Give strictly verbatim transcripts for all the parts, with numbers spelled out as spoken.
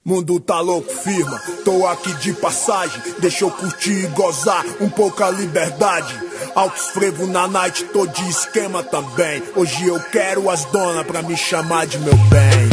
Mundo tá louco, firma, tô aqui de passagem. Deixa eu curtir e gozar um pouco a liberdade. Altos frevo na night, tô de esquema também. Hoje eu quero as donas pra me chamar de meu bem.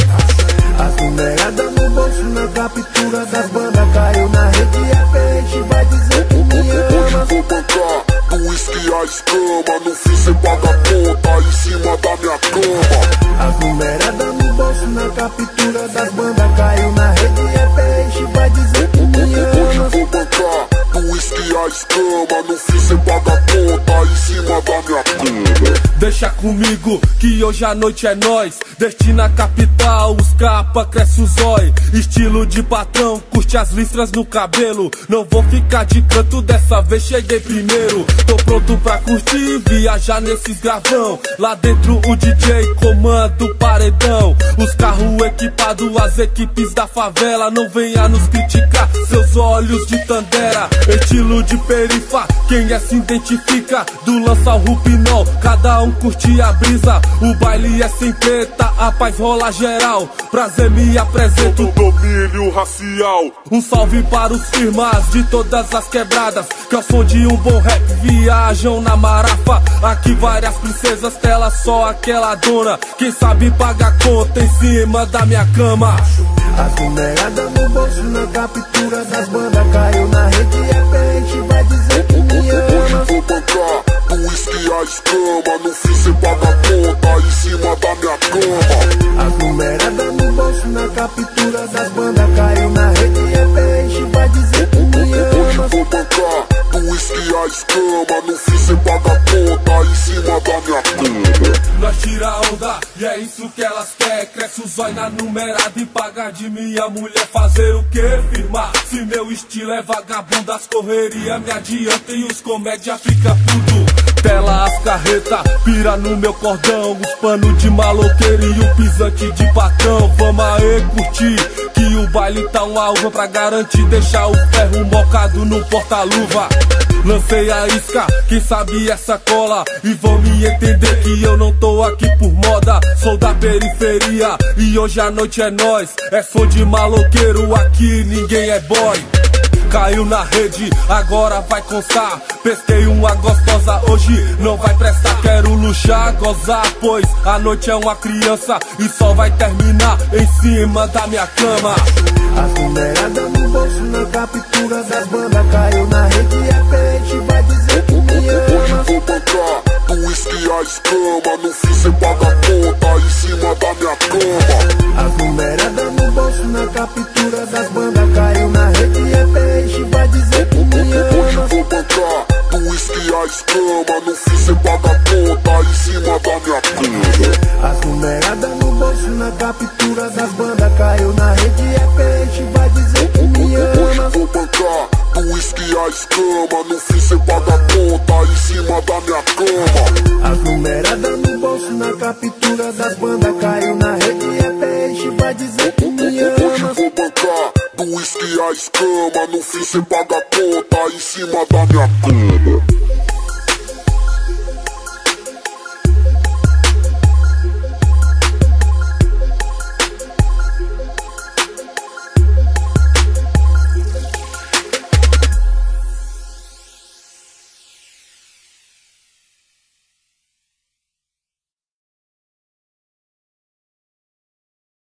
As numeradas no bolso, na captura das bandas. Caiu na rede, é peixe, vai dizer que me ama. Vou bancar do uísque a escama. No fim cê paga a conta em cima da minha cama. As numeradas no bolso, na captura das bandas. Caiu na rede, é peixe, vai dizer que me ama. Vou bancar do uísque a escama. No fim cê paga a conta em cima da minha cama. Deixa comigo que hoje a noite é nós. Destina capital, os capa, cresce o zói. Estilo de patrão, curte as listras no cabelo. Não vou ficar de canto, dessa vez cheguei primeiro. Tô pronto pra curtir e viajar nesses gravão. Lá dentro o D J comanda o paredão. Os carros equipados, as equipes da favela. Não venha nos criticar, seus olhos de Tandera. Estilo de perifa, quem é se identifica. Do lança ao rupinol, cada um curte a brisa. O baile é sem treta, a paz rola geral. Prazer, me apresento, domínio racial. Um salve para os firmas de todas as quebradas, que ao som de um bom rap viajam na marafa. Aqui várias princesas, tela só aquela dona. Quem sabe paga a conta em cima da minha cama. As numeradas no bolso, na captura das bandas. Caiu na rede, é peixe, vai dizer que me ama. Vou bancar do uísque a escama. No fim cê paga a conta em cima da minha cama. As numeradas no bolso, na captura das bandas. Caiu na rede, é peixe, vai dizer que me ama. Vou bancar do uísque a escama. No fim cê paga a conta em cima da minha cama. Nós tira onda e é isso que elas querem. Cresce o zóio na numerada e paga de minha mulher. Fazer o que, firma? Se meu estilo é vagabundo, as correria me adianta e os comédia fica tudo. Tela as carreta, pira no meu cordão. Os panos de maloqueiro e o pisante de patrão. Vamos aí curtir, que o baile tá uma uva. Pra garantir deixar o ferro mocado no porta-luva. Lancei a isca, quem sabe essa cola. E vão me entender que eu não tô aqui por moda. Sou da periferia e hoje a noite é nós. É som de maloqueiro, aqui ninguém é boy. Caiu na rede, agora vai constar. Pesquei uma gostosa, hoje não vai prestar. Quero luxar, gozar, pois a noite é uma criança. E só vai terminar em cima da minha cama. As numeradas no bolso, na captura das bandas. Caiu na rede, é peixe, vai dizer que me ama. Vou bancar do uísque a escama. No fim cê paga a conta em cima da minha cama. As numeradas no bolso, na captura das bandas. Caiu na rede, é peixe, vai dizer que me ama. Vou bancar do uísque a escama. No fim cê paga a conta em cima da minha cama. As numeradas no bolso, na captura das bandas. Caiu na rede, é peixe, vai dizer que me ama. Vou bancar do uísque a escama. No fim cê paga a conta em cima da minha cama. As numeradas no bolso, na captura das bandas. Caiu na rede, é peixe, vai dizer que me ama. Vou bancar do uísque a escama. No fim cê paga a conta em cima da minha cama.